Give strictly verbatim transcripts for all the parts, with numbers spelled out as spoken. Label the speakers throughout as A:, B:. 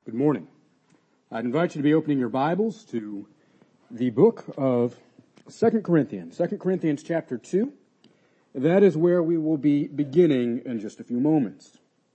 A: Good morning. I'd invite you to be opening your Bibles to the book of Second Corinthians. Second Corinthians chapter two. That is where we will be beginning in just a few moments.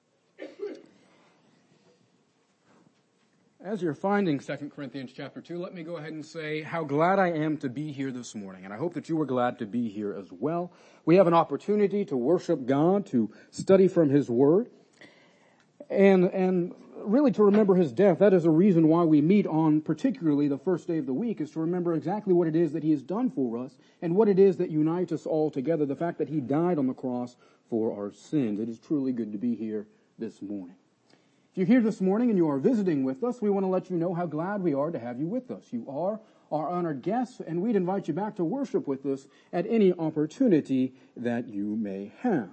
A: As you're finding Second Corinthians chapter two, let me go ahead and say how glad I am to be here this morning. And I hope that you were glad to be here as well. We have an opportunity to worship God, to study from His Word, and, and really to remember His death. That is a reason why we meet on particularly the first day of the week, is to remember exactly what it is that He has done for us and what it is that unites us all together, the fact that He died on the cross for our sins. It is truly good to be here this morning. If you're here this morning and you are visiting with us, we want to let you know how glad we are to have you with us. You are our honored guests, and we'd invite you back to worship with us at any opportunity that you may have.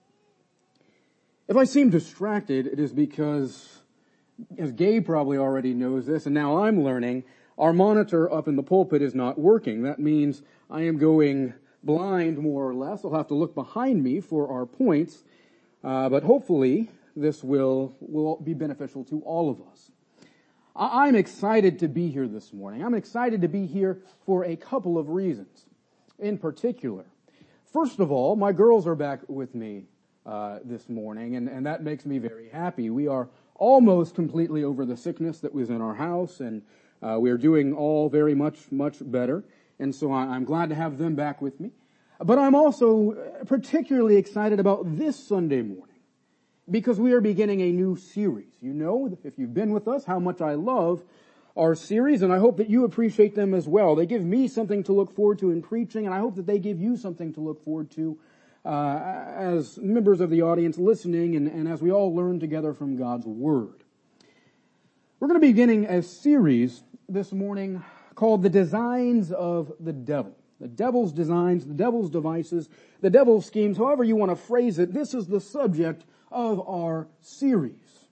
A: If I seem distracted, it is because, as Gabe probably already knows this, and now I'm learning, our monitor up in the pulpit is not working. That means I am going blind, more or less. I'll have to look behind me for our points, uh, but hopefully this will, will be beneficial to all of us. I, I'm excited to be here this morning. I'm excited to be here for a couple of reasons in particular. First of all, my girls are back with me uh, this morning, and, and that makes me very happy. We are almost completely over the sickness that was in our house, and uh, we are doing all very much, much better. And so I, I'm glad to have them back with me. But I'm also particularly excited about this Sunday morning, because we are beginning a new series. You know, if you've been with us, how much I love our series, and I hope that you appreciate them as well. They give me something to look forward to in preaching, and I hope that they give you something to look forward to uh, as members of the audience listening, and, and as we all learn together from God's Word. We're going to be beginning a series this morning called The Designs of the Devil. The devil's designs, the devil's devices, the devil's schemes, however you want to phrase it. This is the subject of our series.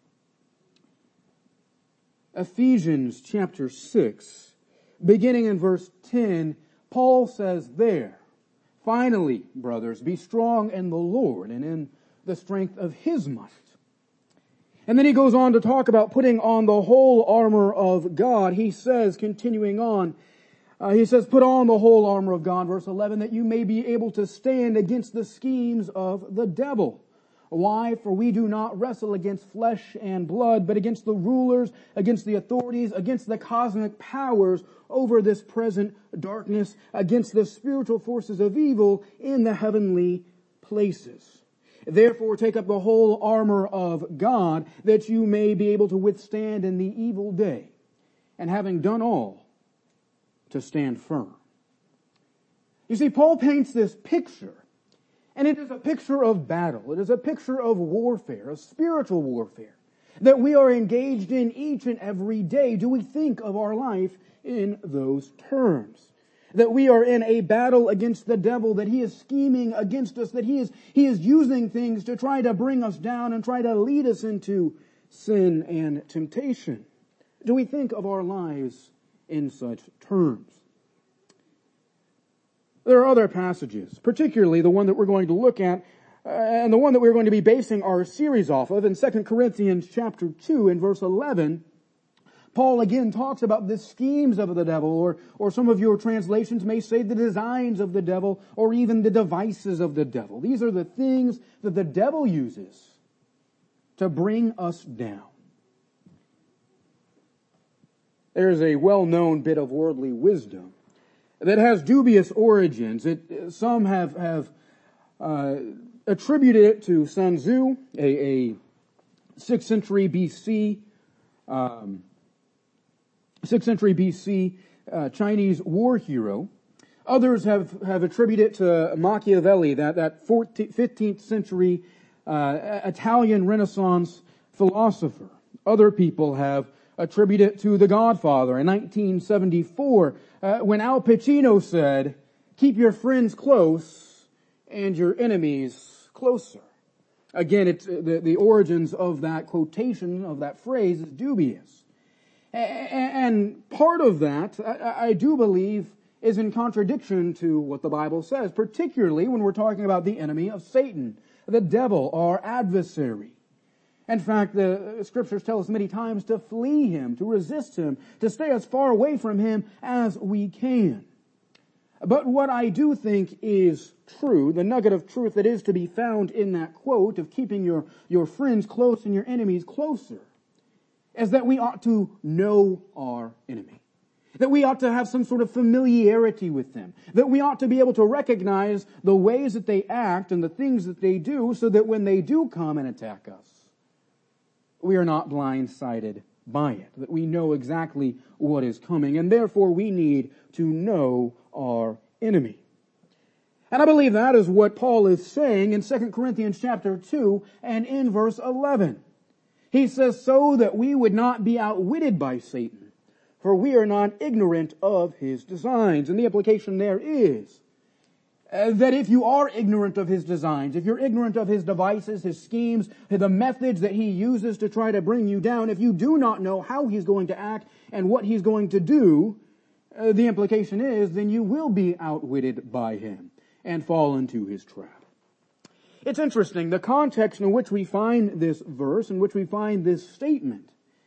A: Ephesians chapter six, beginning in verse ten, Paul says there, "Finally, brothers, be strong in the Lord and in the strength of His might." And then he goes on to talk about putting on the whole armor of God. He says, continuing on, uh, he says, "Put on the whole armor of God," verse eleven, "that you may be able to stand against the schemes of the devil. Why? For we do not wrestle against flesh and blood, but against the rulers, against the authorities, against the cosmic powers over this present darkness, against the spiritual forces of evil in the heavenly places. Therefore take up the whole armor of God, that you may be able to withstand in the evil day, and having done all, to stand firm." You see, Paul paints this picture, and it is a picture of battle. It is a picture of warfare, of spiritual warfare, that we are engaged in each and every day. Do we think of our life in those terms? That we are in a battle against the devil, that he is scheming against us, that he is, he is using things to try to bring us down and try to lead us into sin and temptation. Do we think of our lives in such terms? There are other passages, particularly the one that we're going to look at, uh, and the one that we're going to be basing our series off of in Second Corinthians chapter two and verse eleven. Paul again talks about the schemes of the devil, or, or some of your translations may say the designs of the devil, or even the devices of the devil. These are the things that the devil uses to bring us down. There's a well-known bit of worldly wisdom that has dubious origins. It, some have, have uh, attributed it to Sun Tzu, a, a sixth century B C, um, sixth century B C uh, Chinese war hero. Others have, have attributed it to Machiavelli, that, that fifteenth century uh, Italian Renaissance philosopher. Other people have attribute it to The Godfather in nineteen seventy-four, uh, when Al Pacino said, "Keep your friends close and your enemies closer." Again, it's the, the origins of that quotation, of that phrase, is dubious. And part of that, I, I do believe, is in contradiction to what the Bible says, particularly when we're talking about the enemy of Satan, the devil, our adversary. In fact, the scriptures tell us many times to flee him, to resist him, to stay as far away from him as we can. But what I do think is true, the nugget of truth that is to be found in that quote of keeping your, your friends close and your enemies closer, is that we ought to know our enemy. That we ought to have some sort of familiarity with them. That we ought to be able to recognize the ways that they act and the things that they do so that when they do come and attack us, we are not blindsided by it. That we know exactly what is coming. And therefore we need to know our enemy. And I believe that is what Paul is saying in Second Corinthians chapter two and in verse eleven. He says, so that we would not be outwitted by Satan, for we are not ignorant of his designs. And the implication there is uh, that if you are ignorant of his designs, if you're ignorant of his devices, his schemes, the methods that he uses to try to bring you down, if you do not know how he's going to act and what he's going to do, uh, the implication is then you will be outwitted by him and fall into his trap. It's interesting, the context in which we find this verse, in which we find this statement,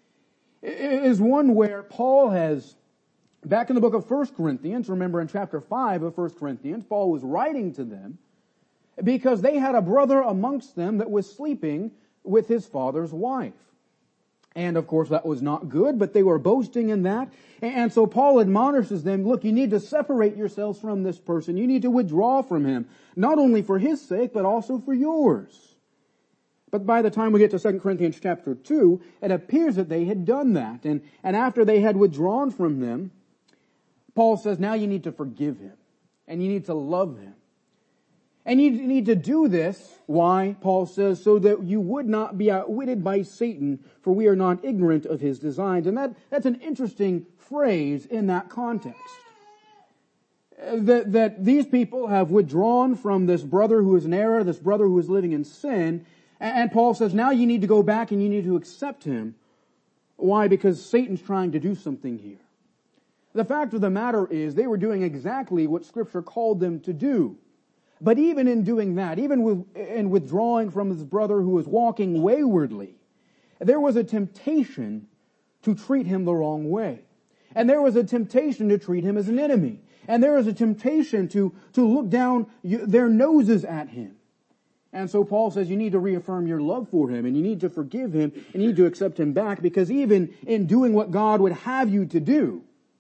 A: is one where Paul has, back in the book of First Corinthians, remember in chapter five of First Corinthians, Paul was writing to them because they had a brother amongst them that was sleeping with his father's wife. And of course that was not good, but they were boasting in that. And so Paul admonishes them, look, you need to separate yourselves from this person. You need to withdraw from him, not only for his sake, but also for yours. But by the time we get to Second Corinthians chapter two, it appears that they had done that. And, and after they had withdrawn from them, Paul says, now you need to forgive him. And you need to love him. And you need to do this, why? Paul says, so that you would not be outwitted by Satan, for we are not ignorant of his designs. And that, that's an interesting phrase in that context. That, that these people have withdrawn from this brother who is in error, this brother who is living in sin, and Paul says, now you need to go back and you need to accept him. Why? Because Satan's trying to do something here. The fact of the matter is, they were doing exactly what Scripture called them to do. But even in doing that, even with, in withdrawing from his brother who was walking waywardly, there was a temptation to treat him the wrong way. And there was a temptation to treat him as an enemy. And there was a temptation to, to look down their noses at him. And so Paul says you need to reaffirm your love for him, and you need to forgive him, and you need to accept him back, because even in doing what God would have you to do,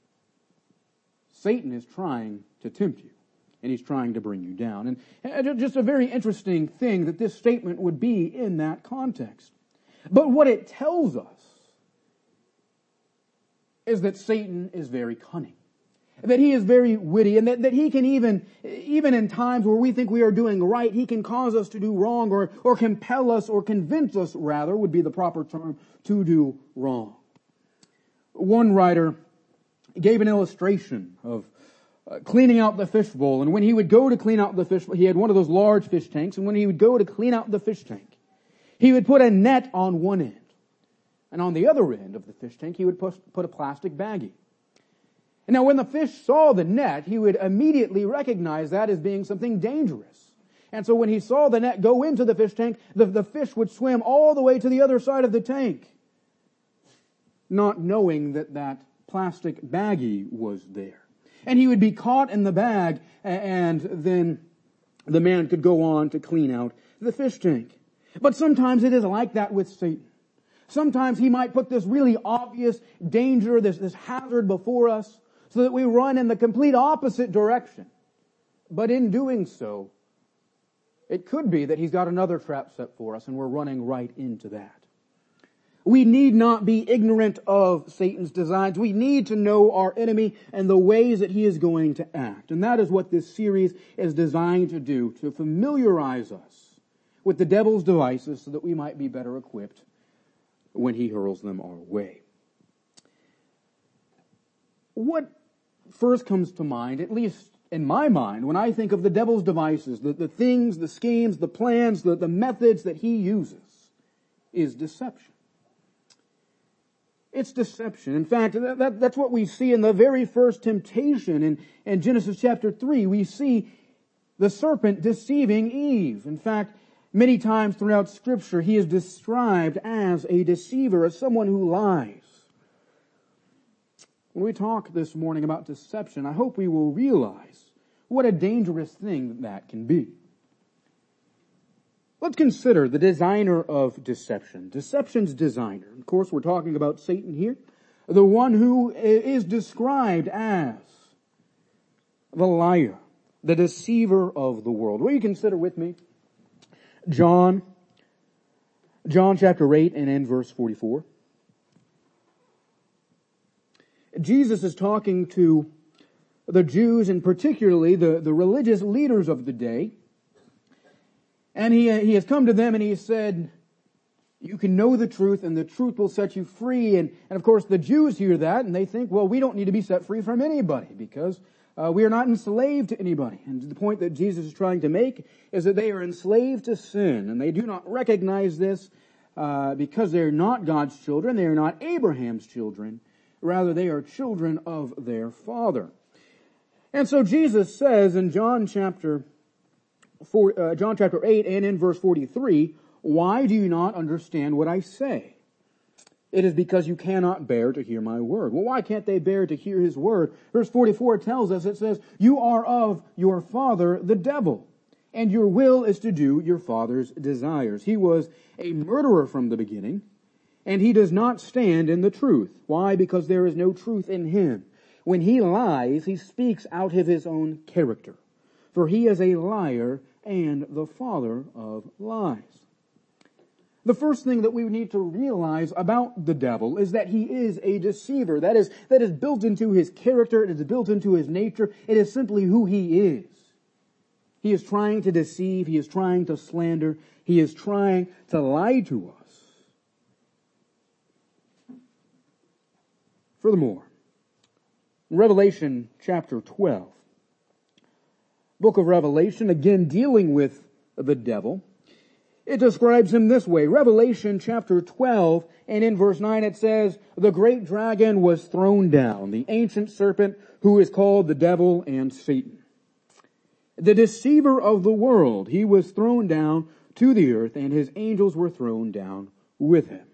A: Satan is trying to tempt you. And he's trying to bring you down. And just a very interesting thing that this statement would be in that context. But what it tells us is that Satan is very cunning. That he is very witty, and that, that he can even, even in times where we think we are doing right, he can cause us to do wrong, or, or compel us, or convince us, rather, would be the proper term, to do wrong. One writer gave an illustration of Uh, cleaning out the fish bowl. And when he would go to clean out the fish bowl, he had one of those large fish tanks, and when he would go to clean out the fish tank, he would put a net on one end. And on the other end of the fish tank, he would put, put a plastic baggie. And now when the fish saw the net, he would immediately recognize that as being something dangerous. And so when he saw the net go into the fish tank, the, the fish would swim all the way to the other side of the tank, not knowing that that plastic baggie was there. And he would be caught in the bag, and then the man could go on to clean out the fish tank. But sometimes it is like that with Satan. Sometimes he might put this really obvious danger, this, this hazard before us, so that we run in the complete opposite direction. But in doing so, it could be that he's got another trap set for us, and we're running right into that. We need not be ignorant of Satan's designs. We need to know our enemy and the ways that he is going to act. And that is what this series is designed to do, to familiarize us with the devil's devices so that we might be better equipped when he hurls them our way. What first comes to mind, at least in my mind, when I think of the devil's devices, the, the things, the schemes, the plans, the, the methods that he uses, is deception. It's deception. In fact, that, that, that's what we see in the very first temptation in, in Genesis chapter three. We see the serpent deceiving Eve. In fact, Many times throughout Scripture, he is described as a deceiver, as someone who lies. When we talk this morning about deception, I hope we will realize what a dangerous thing that can be. Let's consider the designer of deception. Deception's designer. Of course, we're talking about Satan here. The one who is described as the liar, the deceiver of the world. Will you consider with me John, John chapter eight and in verse forty-four. Jesus is talking to the Jews and particularly the, the religious leaders of the day. And he, he has come to them and he said, you can know the truth and the truth will set you free. And, and of course the Jews hear that and they think, well, we don't need to be set free from anybody because uh, we are not enslaved to anybody. And the point that Jesus is trying to make is that they are enslaved to sin and they do not recognize this uh, because they're not God's children. They are not Abraham's children. Rather, they are children of their father. And so Jesus says in John chapter four, uh, John chapter eight and in verse forty-three, why do you not understand what I say? It is because you cannot bear to hear my word. Well, why can't they bear to hear his word? Verse forty-four tells us, it says, you are of your father, the devil, and your will is to do your father's desires. He was a murderer from the beginning, and he does not stand in the truth. Why? Because there is no truth in him. When he lies, he speaks out of his own character. For he is a liar and the father of lies. The first thing that we need to realize about the devil is that he is a deceiver. That is, that is built into his character. It is built into his nature. It is simply who he is. He is trying to deceive. He is trying to slander. He is trying to lie to us. Furthermore, in Revelation chapter twelve, book of Revelation, again dealing with the devil, it describes him this way. Revelation chapter twelve and in verse nine it says, the great dragon was thrown down, the ancient serpent who is called the devil and Satan. The deceiver of the world, he was thrown down to the earth and his angels were thrown down with him.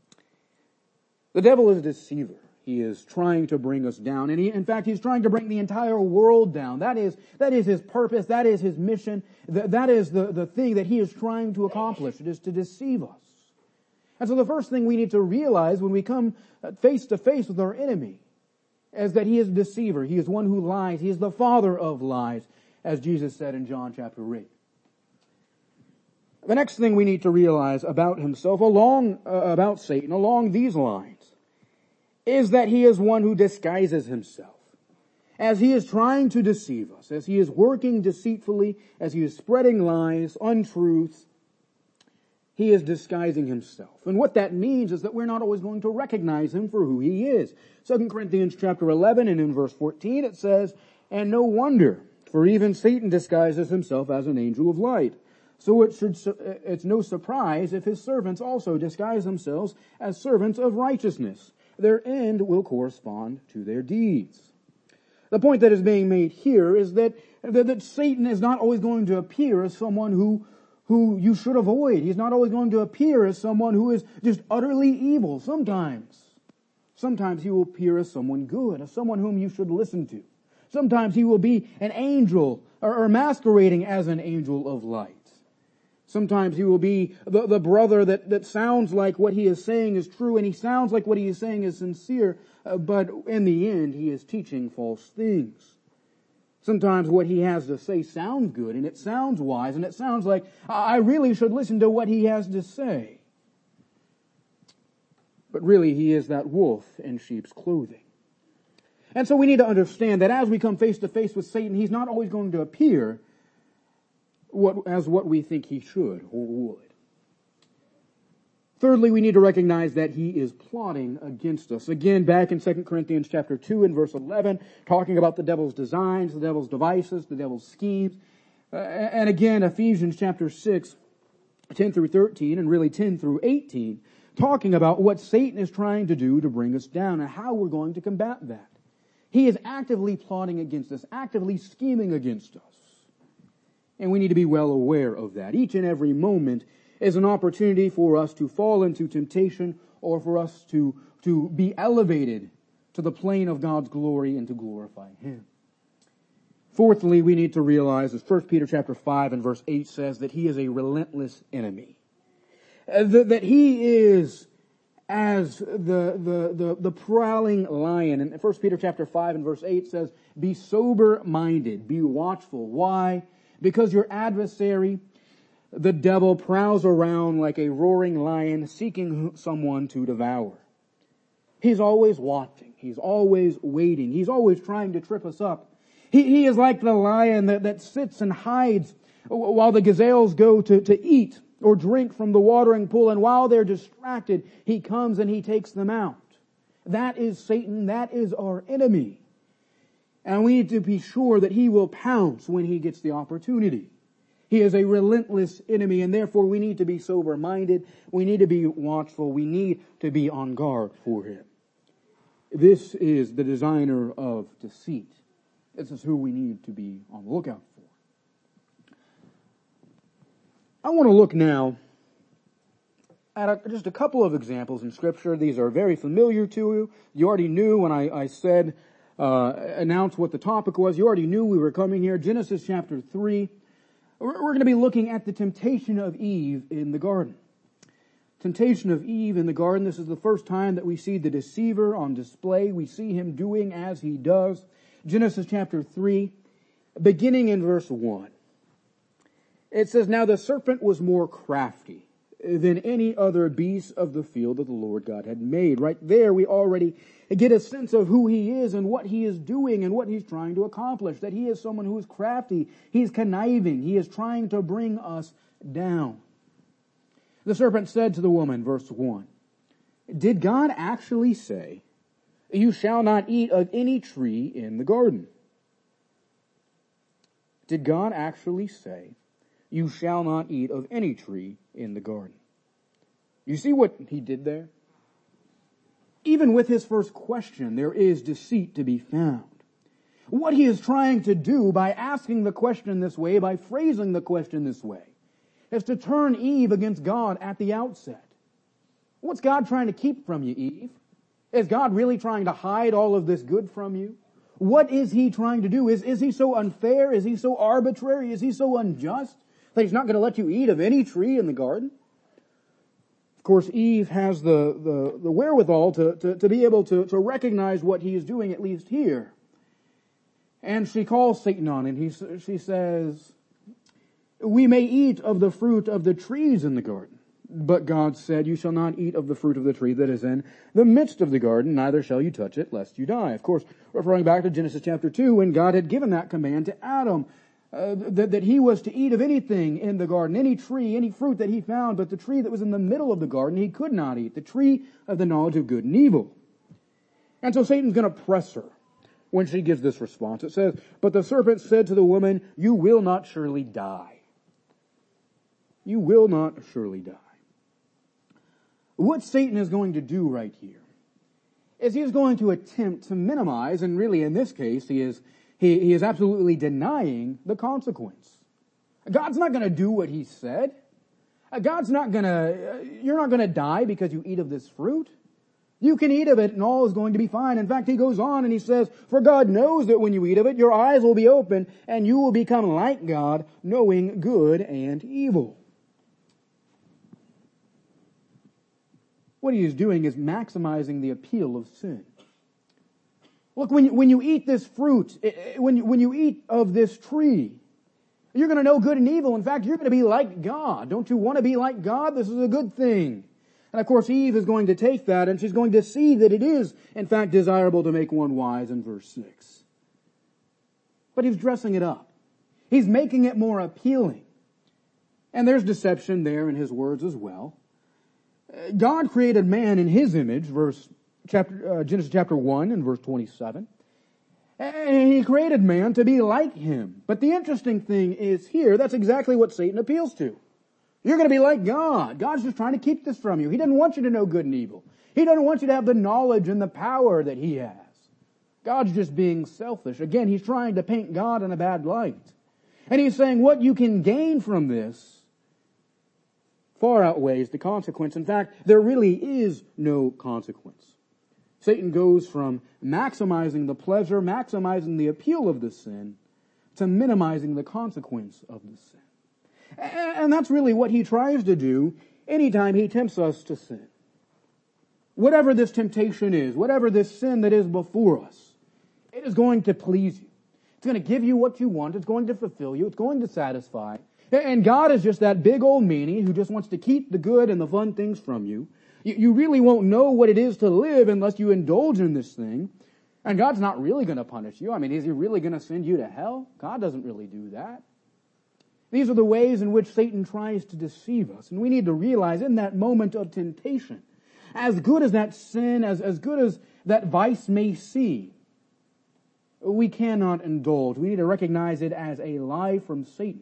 A: The devil is a deceiver. He is trying to bring us down. And he, in fact, he's trying to bring the entire world down. That is, that is his purpose. That is his mission. That, that is the, the thing that he is trying to accomplish. It is to deceive us. And so the first thing we need to realize when we come face to face with our enemy is that he is a deceiver. He is one who lies. He is the father of lies, as Jesus said in John chapter eight. The next thing we need to realize about himself, along, uh, about Satan, along these lines, is that he is one who disguises himself. As he is trying to deceive us, as he is working deceitfully, as he is spreading lies, untruths, he is disguising himself. And what that means is that we're not always going to recognize him for who he is. Second Corinthians chapter eleven and in verse fourteen it says, and no wonder, for even Satan disguises himself as an angel of light. So it should, it's no surprise if his servants also disguise themselves as servants of righteousness. Their end will correspond to their deeds. The point that is being made here is that, that, that Satan is not always going to appear as someone who, who you should avoid. He's not always going to appear as someone who is just utterly evil. Sometimes, sometimes he will appear as someone good, as someone whom you should listen to. Sometimes he will be an angel or, or masquerading as an angel of light. Sometimes he will be the, the brother that, that sounds like what he is saying is true and he sounds like what he is saying is sincere, uh, but in the end he is teaching false things. Sometimes what he has to say sounds good and it sounds wise and it sounds like I really should listen to what he has to say. But really he is that wolf in sheep's clothing. And so we need to understand that as we come face to face with Satan, he's not always going to appear What, as what we think he should or would. Thirdly, we need to recognize that he is plotting against us. Again, back in Second Corinthians chapter two and verse eleven, talking about the devil's designs, the devil's devices, the devil's schemes. Uh, and again, Ephesians chapter six, ten through thirteen, and really ten through eighteen, talking about what Satan is trying to do to bring us down and how we're going to combat that. He is actively plotting against us, actively scheming against us. And we need to be well aware of that. Each and every moment is an opportunity for us to fall into temptation or for us to, to be elevated to the plane of God's glory and to glorify Him. Fourthly, we need to realize, as First Peter chapter five and verse eight says, that he is a relentless enemy. Uh, that, that he is as the, the, the, the prowling lion. And First Peter chapter five and verse eight says, be sober-minded, be watchful. Why? Because your adversary, the devil, prowls around like a roaring lion seeking someone to devour. He's always watching. He's always waiting. He's always trying to trip us up. He, he is like the lion that, that sits and hides while the gazelles go to, to eat or drink from the watering pool. And while they're distracted, he comes and he takes them out. That is Satan. That is our enemy. And we need to be sure that he will pounce when he gets the opportunity. He is a relentless enemy, and therefore we need to be sober-minded. We need to be watchful. We need to be on guard for him. This is the designer of deceit. This is who we need to be on the lookout for. I want to look now at a, just a couple of examples in Scripture. These are very familiar to you. You already knew when I, I said, uh, announced what the topic was. You already knew we were coming here. Genesis chapter three. We're, we're going to be looking at the temptation of Eve in the garden. Temptation of Eve in the garden. This is the first time that we see the deceiver on display. We see him doing as he does. Genesis chapter three, beginning in verse one. It says, now the serpent was more crafty than any other beast of the field that the Lord God had made. Right there we already get a sense of who he is and what he is doing and what he's trying to accomplish. That he is someone who is crafty. He's conniving. He is trying to bring us down. The serpent said to the woman, verse one, did God actually say, you shall not eat of any tree in the garden? Did God actually say, you shall not eat of any tree in the garden? You see what he did there? Even with his first question, there is deceit to be found. What he is trying to do by asking the question this way, by phrasing the question this way, is to turn Eve against God at the outset. What's God trying to keep from you, Eve? Is God really trying to hide all of this good from you? What is he trying to do? Is, is he so unfair? Is he so arbitrary? Is he so unjust that he's not going to let you eat of any tree in the garden? Of course, Eve has the, the, the wherewithal to, to, to be able to, to recognize what he is doing, at least here. And she calls Satan on and he, she says, we may eat of the fruit of the trees in the garden. But God said, you shall not eat of the fruit of the tree that is in the midst of the garden, neither shall you touch it, lest you die. Of course, referring back to Genesis chapter two, when God had given that command to Adam, uh, that, that he was to eat of anything in the garden, any tree, any fruit that he found, but the tree that was in the middle of the garden he could not eat, the tree of the knowledge of good and evil. And so Satan's going to press her when she gives this response. It says, but the serpent said to the woman, you will not surely die. You will not surely die. What Satan is going to do right here is he is going to attempt to minimize, and really in this case he is he, he is absolutely denying the consequence. God's not going to do what he said. God's not going to, you're not going to die because you eat of this fruit. You can eat of it and all is going to be fine. In fact, he goes on and he says, for God knows that when you eat of it, your eyes will be open and you will become like God, knowing good and evil. What he is doing is maximizing the appeal of sin. Look, when you, when you eat this fruit, when you, when you eat of this tree, you're going to know good and evil. In fact, you're going to be like God. Don't you want to be like God? This is a good thing. And of course, Eve is going to take that and she's going to see that it is, in fact, desirable to make one wise in verse six. But he's dressing it up. He's making it more appealing. And there's deception there in his words as well. God created man in his image, verse chapter uh, Genesis chapter one and verse twenty-seven. And he created man to be like him. But the interesting thing is here, that's exactly what Satan appeals to. You're going to be like God. God's just trying to keep this from you. He doesn't want you to know good and evil. He doesn't want you to have the knowledge and the power that he has. God's just being selfish. Again, he's trying to paint God in a bad light. And he's saying what you can gain from this far outweighs the consequence. In fact, there really is no consequence. Satan goes from maximizing the pleasure, maximizing the appeal of the sin, to minimizing the consequence of the sin. And that's really what he tries to do anytime he tempts us to sin. Whatever this temptation is, whatever this sin that is before us, it is going to please you. It's going to give you what you want. It's going to fulfill you. It's going to satisfy. And God is just that big old meanie who just wants to keep the good and the fun things from you. You really won't know what it is to live unless you indulge in this thing. And God's not really going to punish you. I mean, is He really going to send you to hell? God doesn't really do that. These are the ways in which Satan tries to deceive us. And we need to realize in that moment of temptation, as good as that sin, as, as good as that vice may seem, we cannot indulge. We need to recognize it as a lie from Satan.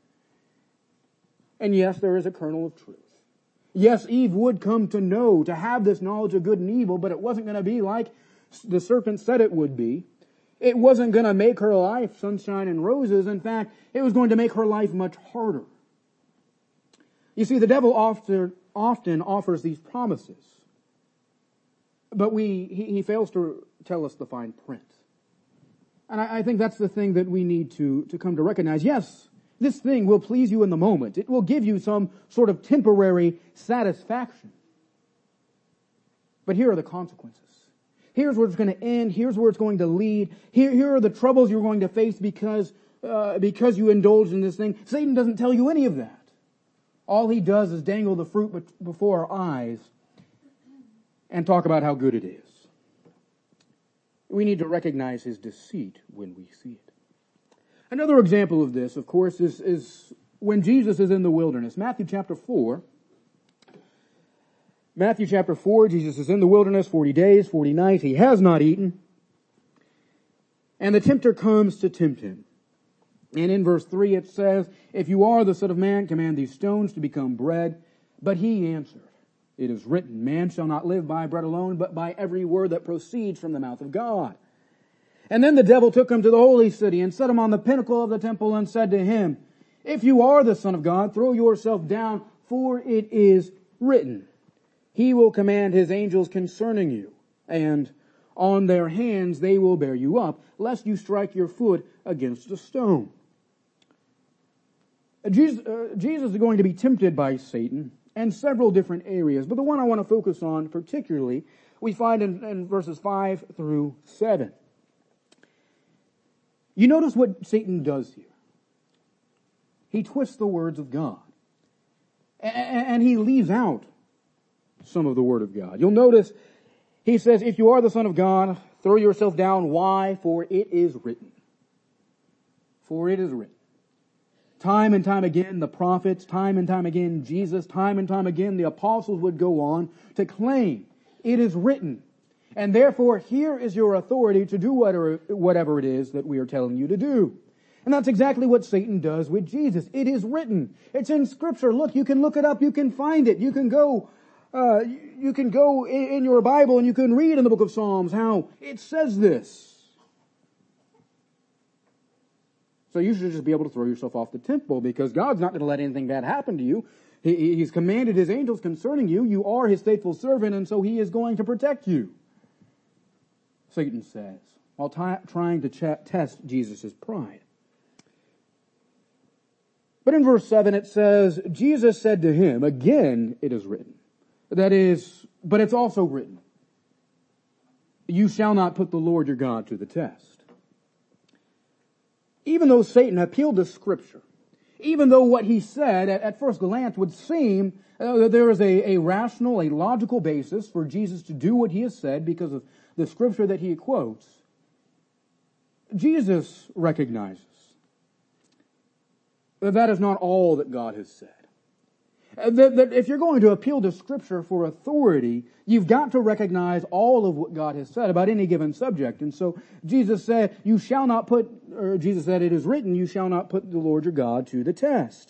A: And yes, there is a kernel of truth. Yes, Eve would come to know, to have this knowledge of good and evil, but it wasn't going to be like the serpent said it would be. It wasn't going to make her life sunshine and roses. In fact, it was going to make her life much harder. You see, the devil often, often offers these promises, but we he, he fails to tell us the fine print. And I, I think that's the thing that we need to, to come to recognize. Yes, this thing will please you in the moment. It will give you some sort of temporary satisfaction. But here are the consequences. Here's where it's going to end. Here's where it's going to lead. Here, here are the troubles you're going to face because, uh, because you indulge in this thing. Satan doesn't tell you any of that. All he does is dangle the fruit before our eyes and talk about how good it is. We need to recognize his deceit when we see it. Another example of this, of course, is, is when Jesus is in the wilderness. Matthew chapter four. Matthew chapter four, Jesus is in the wilderness forty days, forty nights. He has not eaten. And the tempter comes to tempt him. And in verse three it says, "If you are the Son of Man, command these stones to become bread." But he answered, "It is written, man shall not live by bread alone, but by every word that proceeds from the mouth of God." And then the devil took him to the holy city and set him on the pinnacle of the temple and said to him, "If you are the Son of God, throw yourself down, for it is written, He will command His angels concerning you, and on their hands they will bear you up, lest you strike your foot against a stone." Jesus, uh, Jesus is going to be tempted by Satan in several different areas, but the one I want to focus on particularly, we find in, in verses five through seven. You notice what Satan does here. He twists the words of God. And he leaves out some of the Word of God. You'll notice he says, "If you are the Son of God, throw yourself down." Why? For it is written. For it is written. Time and time again, the prophets, time and time again, Jesus, time and time again, the apostles would go on to claim, it is written. And therefore, here is your authority to do whatever, whatever it is that we are telling you to do. And that's exactly what Satan does with Jesus. It is written. It's in Scripture. Look, you can look it up. You can find it. You can go, uh, you can go in, in your Bible and you can read in the book of Psalms how it says this. So you should just be able to throw yourself off the temple because God's not going to let anything bad happen to you. He, he's commanded His angels concerning you. You are His faithful servant, and so He is going to protect you. Satan says, while t- trying to ch- test Jesus' pride. But in verse seven it says, Jesus said to him, "Again it is written." That is, but it's also written, "You shall not put the Lord your God to the test." Even though Satan appealed to Scripture, even though what he said at, at first glance would seem uh, that there is a, a rational, a logical basis for Jesus to do what He has said because of the Scripture that He quotes, Jesus recognizes that that is not all that God has said. That, that if you're going to appeal to Scripture for authority, you've got to recognize all of what God has said about any given subject. And so Jesus said, you shall not put, or Jesus said, it is written, you shall not put the Lord your God to the test.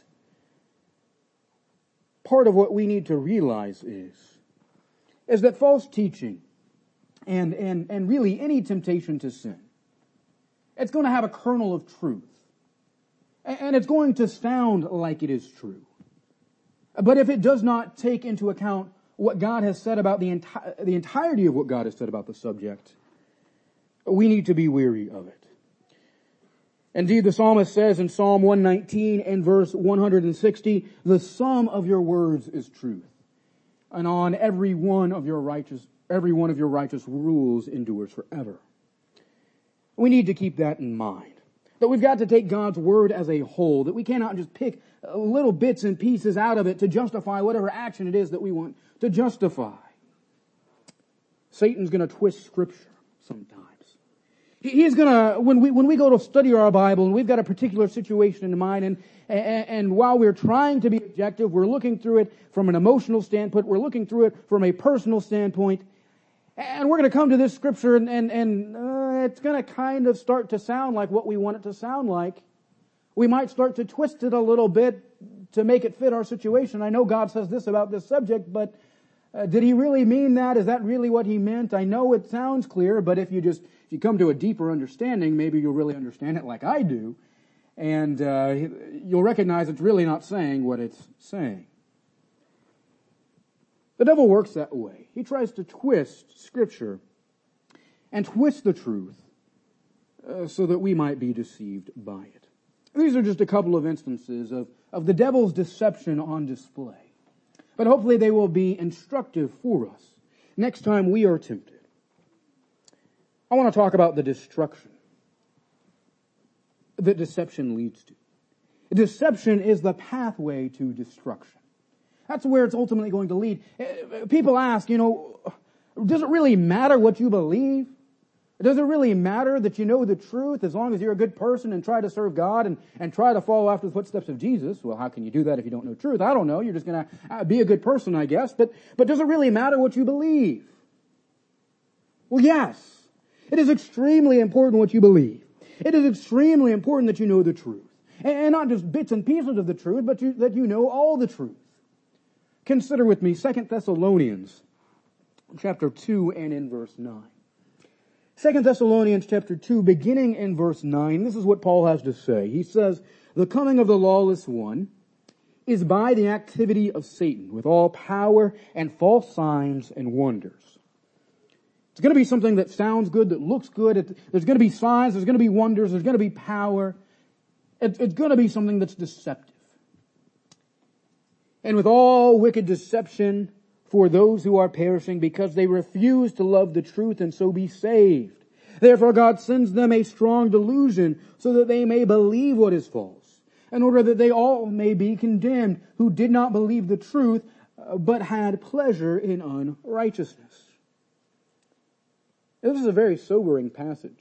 A: Part of what we need to realize is, is that false teaching and, and, and really any temptation to sin, it's going to have a kernel of truth. And it's going to sound like it is true. But if it does not take into account what God has said about the, enti- the entirety of what God has said about the subject, we need to be weary of it. Indeed, the psalmist says in Psalm one nineteen and verse one hundred sixty, the sum of your words is truth, and on every one of your righteous, every one of your righteous rules endures forever. We need to keep that in mind. That we've got to take God's word as a whole, that we cannot just pick little bits and pieces out of it to justify whatever action it is that we want to justify. Satan's going to twist Scripture sometimes. He's going to, when we when we go to study our Bible and we've got a particular situation in mind, and, and and while we're trying to be objective, we're looking through it from an emotional standpoint, we're looking through it from a personal standpoint, and we're going to come to this Scripture and and, and uh, it's going to kind of start to sound like what we want it to sound like. We might start to twist it a little bit to make it fit our situation. I know God says this about this subject, but uh, did He really mean that? Is that really what He meant? I know it sounds clear, but if you just if you come to a deeper understanding, maybe you'll really understand it like I do, and uh, you'll recognize it's really not saying what it's saying. The devil works that way. He tries to twist Scripture and twist the truth uh, so that we might be deceived by it. These are just a couple of instances of, of the devil's deception on display. But hopefully they will be instructive for us next time we are tempted. I want to talk about the destruction that deception leads to. Deception is the pathway to destruction. That's where it's ultimately going to lead. People ask, you know, does it really matter what you believe? Does it really matter that you know the truth as long as you're a good person and try to serve God and, and try to follow after the footsteps of Jesus? Well, how can you do that if you don't know truth? I don't know. You're just going to be a good person, I guess. But, but does it really matter what you believe? Well, yes. It is extremely important what you believe. It is extremely important that you know the truth. And, and not just bits and pieces of the truth, but you, that you know all the truth. Consider with me Second Thessalonians chapter two and in verse nine. Second Thessalonians chapter two, beginning in verse nine, this is what Paul has to say. He says, the coming of the lawless one is by the activity of Satan with all power and false signs and wonders. It's going to be something that sounds good, that looks good. It, there's going to be signs, there's going to be wonders, there's going to be power. It, it's going to be something that's deceptive. And with all wicked deception for those who are perishing because they refuse to love the truth and so be saved. Therefore God sends them a strong delusion so that they may believe what is false, in order that they all may be condemned who did not believe the truth but had pleasure in unrighteousness. This is a very sobering passage.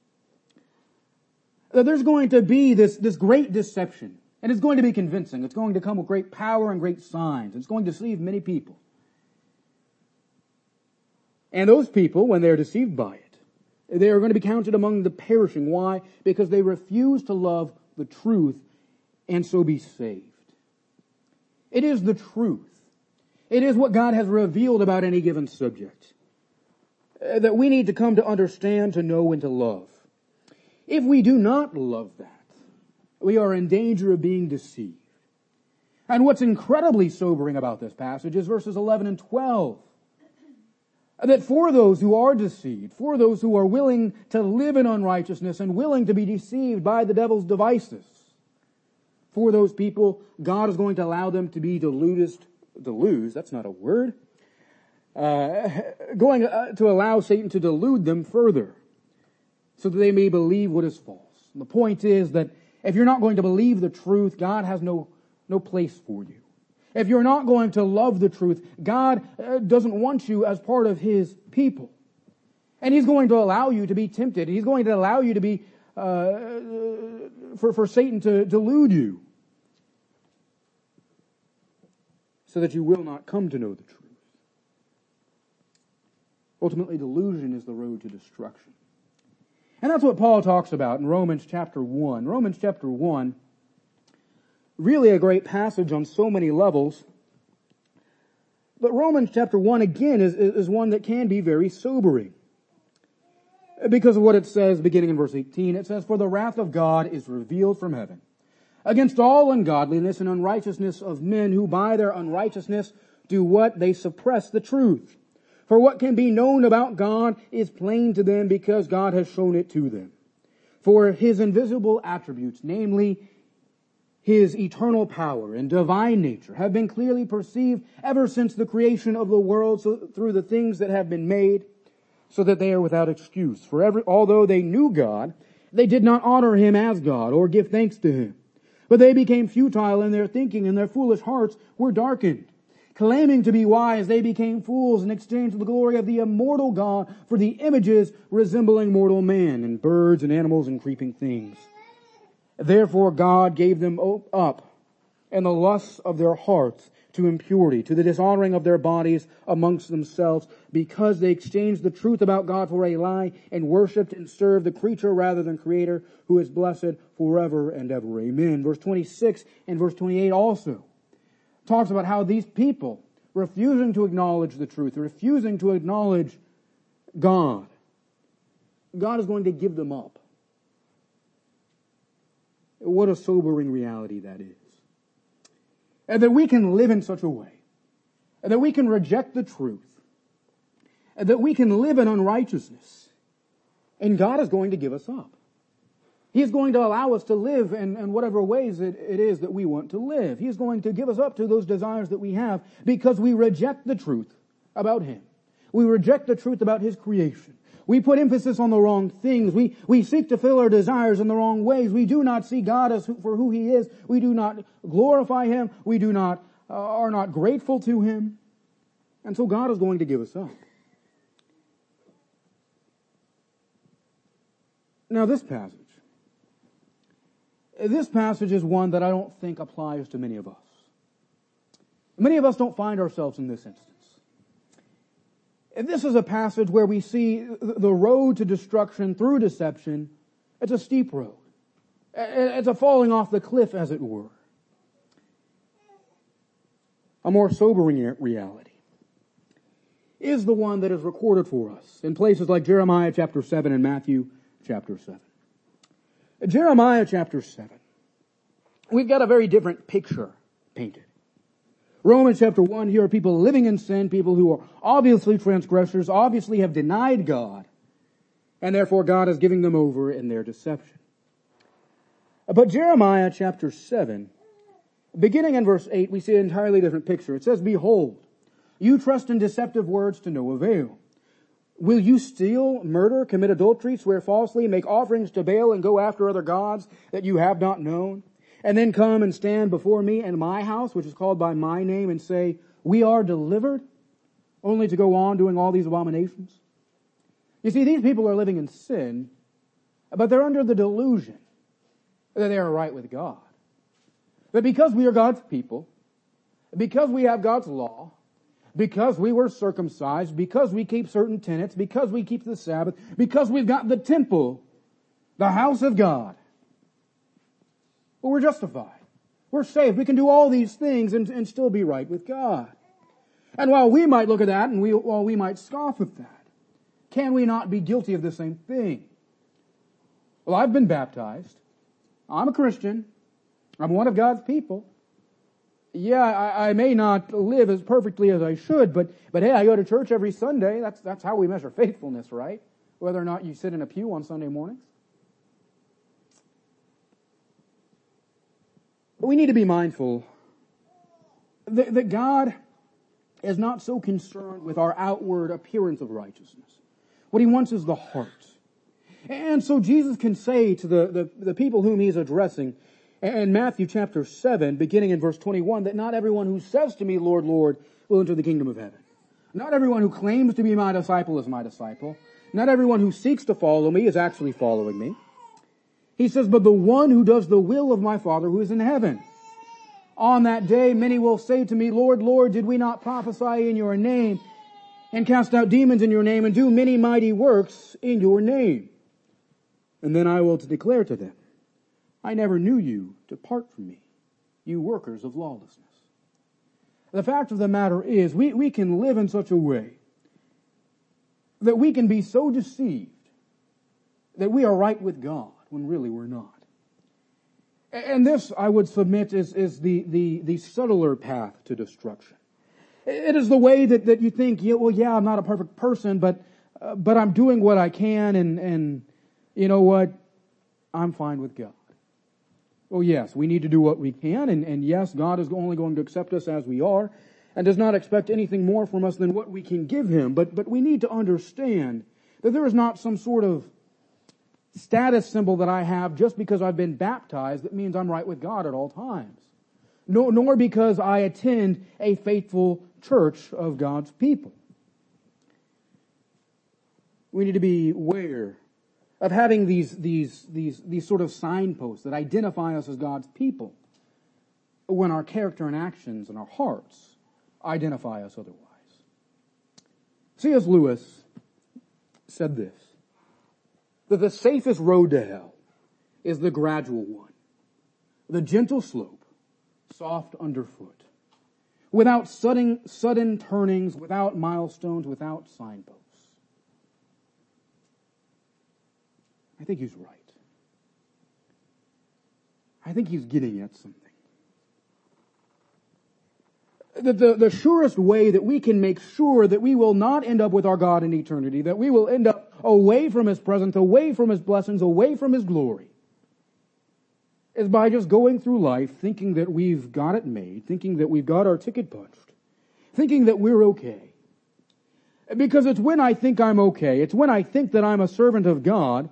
A: There's going to be this, this great deception, and it's going to be convincing. It's going to come with great power and great signs. It's going to deceive many people. And those people, when they're deceived by it, they are going to be counted among the perishing. Why? Because they refuse to love the truth and so be saved. It is the truth. It is what God has revealed about any given subject that we need to come to understand, to know, and to love. If we do not love that, we are in danger of being deceived. And what's incredibly sobering about this passage is verses eleven and twelve. That for those who are deceived, for those who are willing to live in unrighteousness and willing to be deceived by the devil's devices, for those people, God is going to allow them to be deluded, delude, that's not a word, Uh, going uh, to allow Satan to delude them further so that they may believe what is false. And the point is that if you're not going to believe the truth, God has no, no place for you. If you're not going to love the truth, God uh, doesn't want you as part of His people. And He's going to allow you to be tempted. He's going to allow you to be, uh, for, for Satan to delude you so that you will not come to know the truth. Ultimately, delusion is the road to destruction. And that's what Paul talks about in Romans chapter one. Romans chapter one, really a great passage on so many levels. But Romans chapter one, again, is, is one that can be very sobering. Because of what it says beginning in verse eighteen. It says, for the wrath of God is revealed from heaven against all ungodliness and unrighteousness of men who by their unrighteousness do what? They suppress the truth. For what can be known about God is plain to them because God has shown it to them. For His invisible attributes, namely His eternal power and divine nature, have been clearly perceived ever since the creation of the world, so through the things that have been made, so that they are without excuse. For every, although they knew God, they did not honor Him as God or give thanks to Him. But they became futile in their thinking, and their foolish hearts were darkened. Claiming to be wise, they became fools and exchanged the glory of the immortal God for the images resembling mortal man, and birds and animals and creeping things. Therefore God gave them up in the lusts of their hearts to impurity, to the dishonoring of their bodies amongst themselves, because they exchanged the truth about God for a lie and worshipped and served the creature rather than Creator, who is blessed forever and ever. Amen. Verse twenty-six and verse twenty-eight also talks about how these people, refusing to acknowledge the truth, refusing to acknowledge God, God is going to give them up. What a sobering reality that is. And that we can live in such a way, and that we can reject the truth, and that we can live in unrighteousness, and God is going to give us up. He is going to allow us to live in, in whatever ways it, it is that we want to live. He is going to give us up to those desires that we have because we reject the truth about Him. We reject the truth about His creation. We put emphasis on the wrong things. We, we seek to fill our desires in the wrong ways. We do not see God as who, for who He is. We do not glorify Him. We do not, uh, are not grateful to Him. And so God is going to give us up. Now this passage, this passage is one that I don't think applies to many of us. Many of us don't find ourselves in this instance. And this is a passage where we see the road to destruction through deception. It's a steep road. It's a falling off the cliff, as it were. A more sobering reality is the one that is recorded for us in places like Jeremiah chapter seven and Matthew chapter seven. Jeremiah chapter seven. We've got a very different picture painted. Romans chapter one, here are people living in sin, people who are obviously transgressors, obviously have denied God, and therefore God is giving them over in their deception. But Jeremiah chapter seven, beginning in verse eight, we see an entirely different picture. It says, "Behold, you trust in deceptive words to no avail. Will you steal, murder, commit adultery, swear falsely, make offerings to Baal, and go after other gods that you have not known? And then come and stand before me and my house, which is called by my name, and say, we are delivered, only to go on doing all these abominations?" You see, these people are living in sin, but they're under the delusion that they are right with God. That because we are God's people, because we have God's law, because we were circumcised, because we keep certain tenets, because we keep the Sabbath, because we've got the temple, the house of God, well, we're justified. We're saved. We can do all these things and, and still be right with God. And while we might look at that and we, while we might scoff at that, can we not be guilty of the same thing? Well, I've been baptized. I'm a Christian. I'm one of God's people. Yeah, I, I may not live as perfectly as I should, but, but hey, I go to church every Sunday. That's, that's how we measure faithfulness, right? Whether or not you sit in a pew on Sunday mornings. But we need to be mindful that, that God is not so concerned with our outward appearance of righteousness. What He wants is the heart. And so Jesus can say to the, the, the people whom He's addressing in Matthew chapter seven, beginning in verse twenty-one, that not everyone who says to me, Lord, Lord, will enter the kingdom of heaven. Not everyone who claims to be my disciple is my disciple. Not everyone who seeks to follow me is actually following me. He says, but the one who does the will of my Father who is in heaven. On that day, many will say to me, Lord, Lord, did we not prophesy in your name and cast out demons in your name and do many mighty works in your name? And then I will declare to them, I never knew you. Depart from me, you workers of lawlessness. The fact of the matter is, we, we can live in such a way that we can be so deceived that we are right with God when really we're not. And this, I would submit, is, is the, the, the subtler path to destruction. It is the way that, that you think, yeah, well, yeah, I'm not a perfect person, but, uh, but I'm doing what I can, and, and you know what? I'm fine with God. Well, yes, we need to do what we can, and, and yes, God is only going to accept us as we are, and does not expect anything more from us than what we can give Him. But, but we need to understand that there is not some sort of status symbol that I have just because I've been baptized that means I'm right with God at all times. Nor, nor because I attend a faithful church of God's people. We need to be aware of having these, these, these, these sort of signposts that identify us as God's people when our character and actions and our hearts identify us otherwise. C S Lewis said this, that the safest road to hell is the gradual one, the gentle slope, soft underfoot, without sudden, sudden turnings, without milestones, without signposts. I think he's right. I think he's getting at something. The, the, the surest way that we can make sure that we will not end up with our God in eternity, that we will end up away from His presence, away from His blessings, away from His glory, is by just going through life thinking that we've got it made, thinking that we've got our ticket punched, thinking that we're okay. Because it's when I think I'm okay, it's when I think that I'm a servant of God,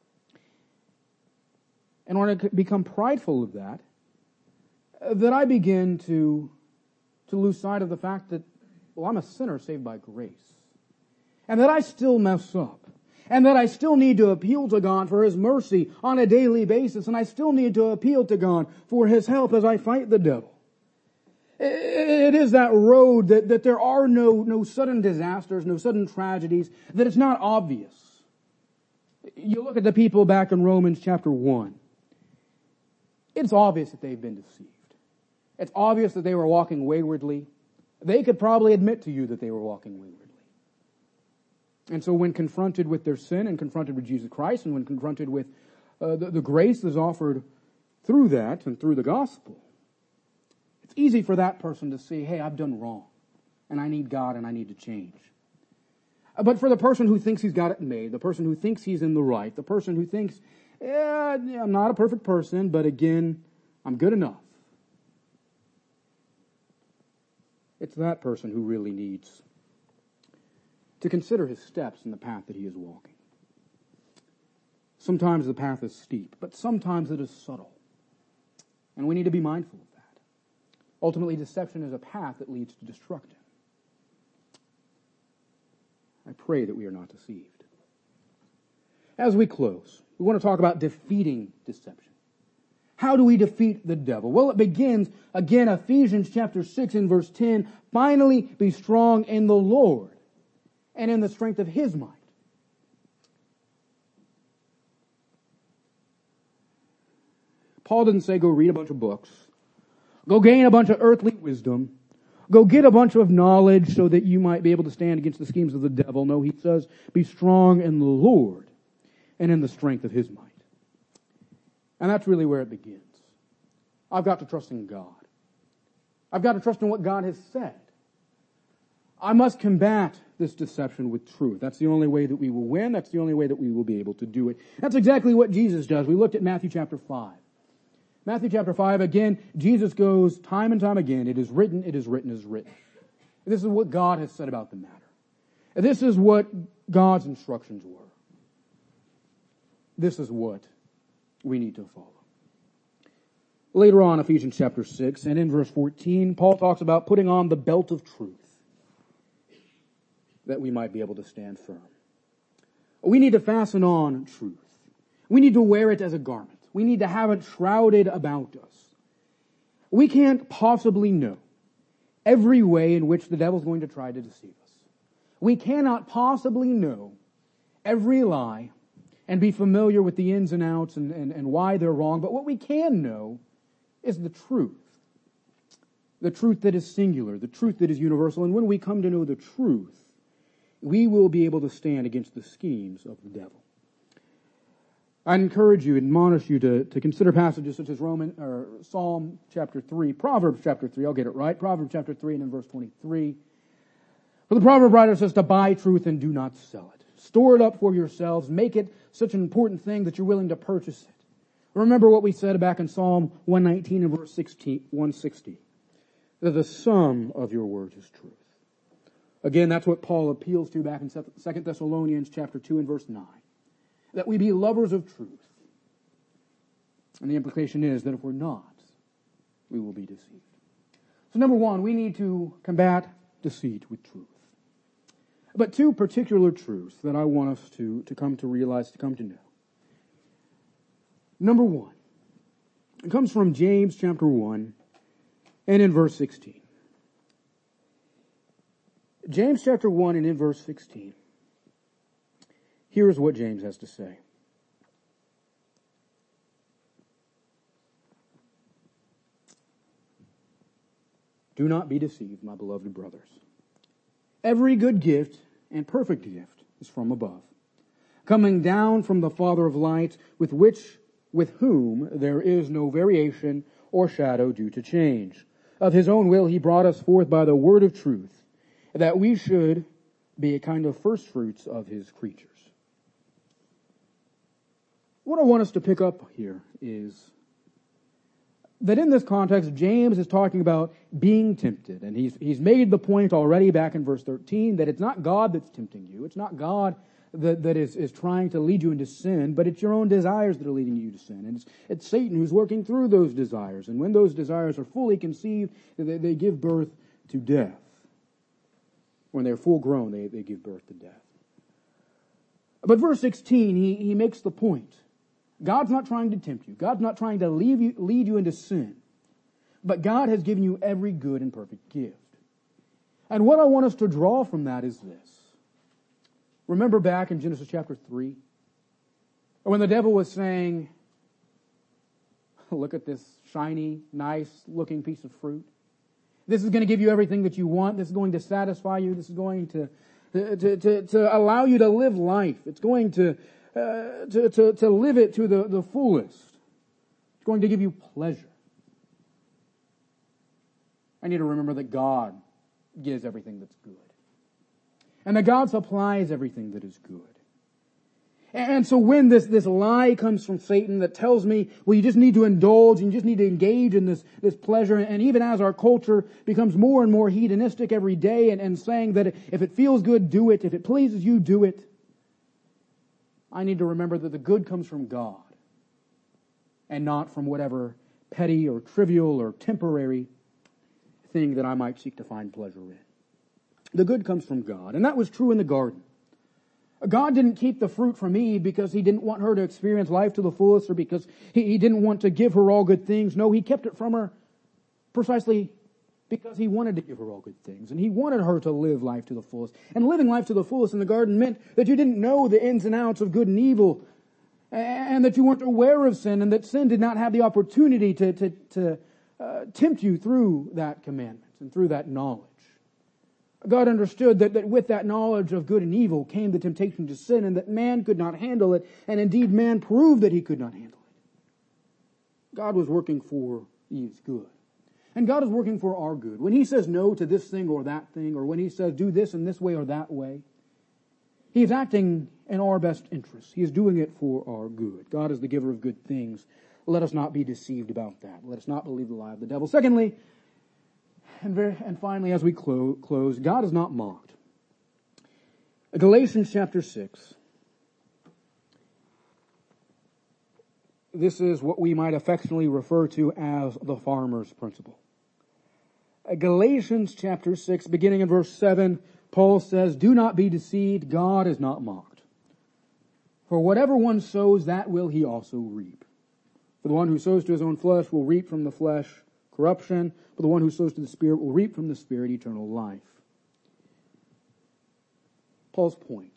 A: and when I become prideful of that, that I begin to to lose sight of the fact that, well, I'm a sinner saved by grace. And that I still mess up. And that I still need to appeal to God for His mercy on a daily basis. And I still need to appeal to God for His help as I fight the devil. It is that road that, that there are no, no sudden disasters, no sudden tragedies, that it's not obvious. You look at the people back in Romans chapter one. It's obvious that they've been deceived. It's obvious that they were walking waywardly. They could probably admit to you that they were walking waywardly. And so when confronted with their sin and confronted with Jesus Christ and when confronted with uh, the, the grace that's offered through that and through the gospel, it's easy for that person to see, hey, I've done wrong and I need God and I need to change. But for the person who thinks he's got it made, the person who thinks he's in the right, the person who thinks, yeah, I'm not a perfect person, but again, I'm good enough. It's that person who really needs to consider his steps in the path that he is walking. Sometimes the path is steep, but sometimes it is subtle. And we need to be mindful of that. Ultimately, deception is a path that leads to destruction. I pray that we are not deceived. As we close, we want to talk about defeating deception. How do we defeat the devil? Well, it begins, again, Ephesians chapter six and verse ten. Finally, be strong in the Lord and in the strength of His might. Paul didn't say go read a bunch of books. Go gain a bunch of earthly wisdom. Go get a bunch of knowledge so that you might be able to stand against the schemes of the devil. No, he says be strong in the Lord and in the strength of His might. And that's really where it begins. I've got to trust in God. I've got to trust in what God has said. I must combat this deception with truth. That's the only way that we will win. That's the only way that we will be able to do it. That's exactly what Jesus does. We looked at Matthew chapter five. Matthew chapter five, again, Jesus goes time and time again, it is written, it is written, it is written. This is what God has said about the matter. This is what God's instructions were. This is what we need to follow. Later on, Ephesians chapter six, and in verse fourteen, Paul talks about putting on the belt of truth that we might be able to stand firm. We need to fasten on truth. We need to wear it as a garment. We need to have it shrouded about us. We can't possibly know every way in which the devil's going to try to deceive us. We cannot possibly know every lie and be familiar with the ins and outs and, and, and why they're wrong. But what we can know is the truth. The truth that is singular, the truth that is universal. And when we come to know the truth, we will be able to stand against the schemes of the devil. I encourage you, admonish you to, to consider passages such as Roman or Psalm chapter three, Proverbs chapter three, I'll get it right, Proverbs chapter three and then verse twenty-three. For the proverb writer says to buy truth and do not sell it. Store it up for yourselves. Make it such an important thing that you're willing to purchase it. Remember what we said back in Psalm one nineteen and verse sixteen, one sixty. That the sum of your words is truth. Again, that's what Paul appeals to back in Second Thessalonians chapter two and verse nine. That we be lovers of truth. And the implication is that if we're not, we will be deceived. So number one, we need to combat deceit with truth. But two particular truths that I want us to, to come to realize, to come to know. Number one, it comes from James chapter one and in verse sixteen. James chapter one and in verse sixteen. Here's what James has to say. Do not be deceived, my beloved brothers. Every good gift and perfect gift is from above, coming down from the Father of lights, with which, with whom there is no variation or shadow due to change. Of his own will he brought us forth by the word of truth, that we should be a kind of first fruits of his creatures. What I want us to pick up here is that in this context, James is talking about being tempted. And he's, he's made the point already back in verse thirteen that it's not God that's tempting you. It's not God that, that is, is trying to lead you into sin, but it's your own desires that are leading you to sin. And it's, it's Satan who's working through those desires. And when those desires are fully conceived, they, they give birth to death. When they're full grown, they, they give birth to death. But verse sixteen, he, he makes the point. God's not trying to tempt you. God's not trying to leave you, lead you into sin. But God has given you every good and perfect gift. And what I want us to draw from that is this. Remember back in Genesis chapter three, when the devil was saying, look at this shiny, nice looking piece of fruit. This is going to give you everything that you want. This is going to satisfy you. This is going to, to, to, to allow you to live life. It's going to Uh, to, to, to live it to the, the fullest. It's going to give you pleasure. I need to remember that God gives everything that's good. And that God supplies everything that is good. And so when this, this lie comes from Satan that tells me, well, you just need to indulge and you just need to engage in this, this pleasure, and even as our culture becomes more and more hedonistic every day and, and saying that if it feels good, do it. If it pleases you, do it. I need to remember that the good comes from God and not from whatever petty or trivial or temporary thing that I might seek to find pleasure in. The good comes from God. And that was true in the garden. God didn't keep the fruit from Eve because he didn't want her to experience life to the fullest or because he, he didn't want to give her all good things. No, he kept it from her precisely because he wanted to give her all good things. And he wanted her to live life to the fullest. And living life to the fullest in the garden meant that you didn't know the ins and outs of good and evil. And that you weren't aware of sin. And that sin did not have the opportunity to, to, to uh, tempt you through that commandment and through that knowledge. God understood that, that with that knowledge of good and evil came the temptation to sin. And that man could not handle it. And indeed man proved that he could not handle it. God was working for Eve's good. And God is working for our good. When he says no to this thing or that thing, or when he says do this in this way or that way, he is acting in our best interest. He is doing it for our good. God is the giver of good things. Let us not be deceived about that. Let us not believe the lie of the devil. Secondly, and, very, and finally as we clo- close, God is not mocked. Galatians chapter six. This is what we might affectionately refer to as the farmer's principle. Galatians chapter six, beginning in verse seven, Paul says, do not be deceived, God is not mocked. For whatever one sows, that will he also reap. For the one who sows to his own flesh will reap from the flesh corruption, but the one who sows to the Spirit will reap from the Spirit eternal life. Paul's point.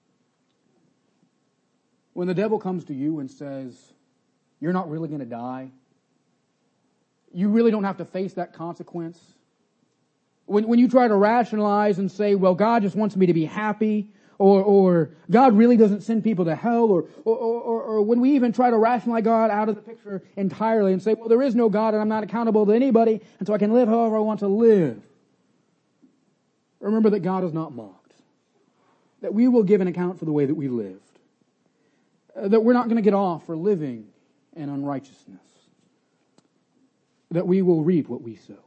A: When the devil comes to you and says, you're not really going to die, you really don't have to face that consequence. When, when you try to rationalize and say, well, God just wants me to be happy, or, or God really doesn't send people to hell, or, or, or, or when we even try to rationalize God out of the picture entirely and say, well, there is no God and I'm not accountable to anybody, and so I can live however I want to live. Remember that God is not mocked. That we will give an account for the way that we lived. Uh, that we're not going to get off for living in unrighteousness. That we will reap what we sow.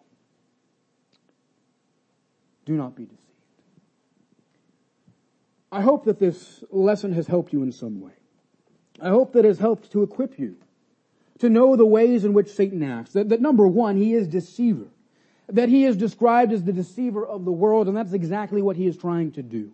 A: Do not be deceived. I hope that this lesson has helped you in some way. I hope that it has helped to equip you to know the ways in which Satan acts. That, that number one, he is deceiver. That he is described as the deceiver of the world, and that's exactly what he is trying to do.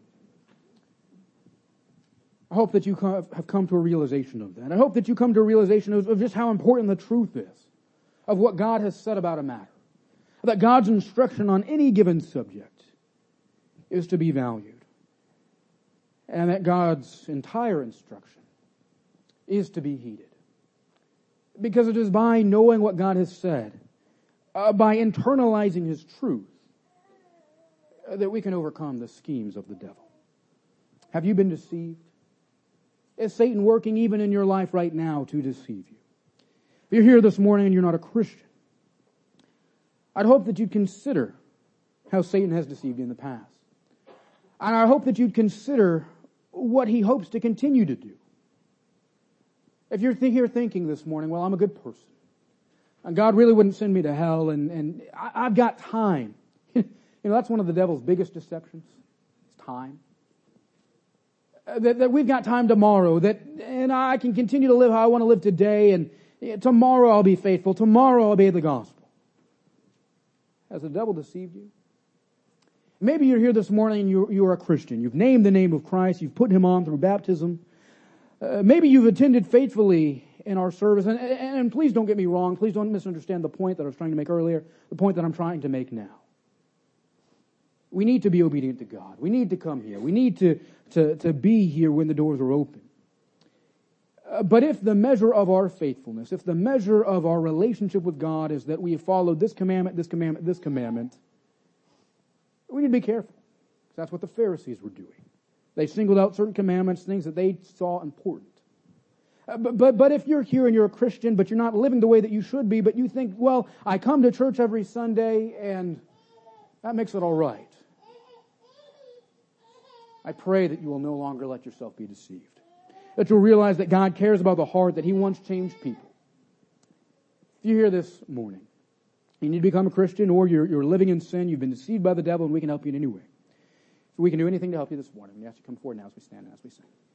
A: I hope that you have come to a realization of that. I hope that you come to a realization of just how important the truth is of what God has said about a matter. That God's instruction on any given subject is to be valued. And that God's entire instruction is to be heeded. Because it is by knowing what God has said, uh, by internalizing His truth, uh, that we can overcome the schemes of the devil. Have you been deceived? Is Satan working even in your life right now to deceive you? If you're here this morning and you're not a Christian, I'd hope that you'd consider how Satan has deceived you in the past. And I hope that you'd consider what he hopes to continue to do. If you're th- here thinking this morning, well, I'm a good person, and God really wouldn't send me to hell, and, and I, I've got time. You know, that's one of the devil's biggest deceptions. It's time. Uh, that, that we've got time tomorrow, that and I can continue to live how I want to live today, and yeah, tomorrow I'll be faithful. Tomorrow I'll obey the gospel. Has the devil deceived you? Maybe you're here this morning and you're, you're a Christian. You've named the name of Christ. You've put Him on through baptism. Uh, maybe you've attended faithfully in our service. And, and, and please don't get me wrong. Please don't misunderstand the point that I was trying to make earlier, the point that I'm trying to make now. We need to be obedient to God. We need to come here. We need to, to, to be here when the doors are open. Uh, but if the measure of our faithfulness, if the measure of our relationship with God is that we have followed this commandment, this commandment, this commandment, we need to be careful. That's what the Pharisees were doing. They singled out certain commandments, things that they saw important. Uh, but, but, but if you're here and you're a Christian, but you're not living the way that you should be, but you think, well, I come to church every Sunday and that makes it all right. I pray that you will no longer let yourself be deceived. That you'll realize that God cares about the heart, that He wants changed people. If you're here this morning, you need to become a Christian, or you're, you're living in sin, you've been deceived by the devil, and we can help you in any way. If we can do anything to help you this morning, we ask you to come forward now as we stand and as we sing.